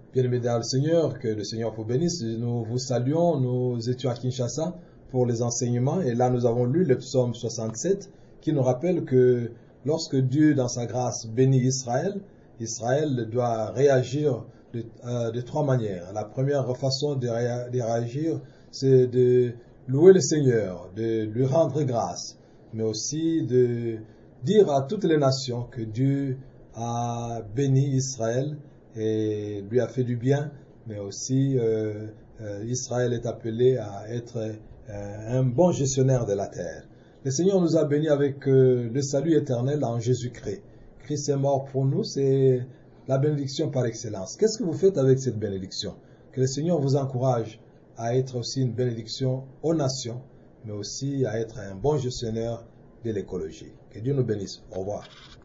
Bien-aimés dans le Seigneur, que le Seigneur vous bénisse. Nous vous saluons. Nous étions à Kinshasa pour les enseignements et là nous avons lu le psaume 67 qui nous rappelle que lorsque Dieu, dans sa grâce, bénit Israël, Israël doit réagir de trois manières. La première façon de réagir, c'est de louer le Seigneur, de lui rendre grâce, mais aussi de dire à toutes les nations que Dieu a béni Israël et lui a fait du bien, mais aussi Israël est appelé à être un bon gestionnaire de la terre. Le Seigneur nous a bénis avec le salut éternel en Jésus-Christ. Christ est mort pour nous, c'est la bénédiction par excellence. Qu'est-ce que vous faites avec cette bénédiction? Que le Seigneur vous encourage à être aussi une bénédiction aux nations, mais aussi à être un bon gestionnaire de l'écologie. Que Dieu nous bénisse. Au revoir.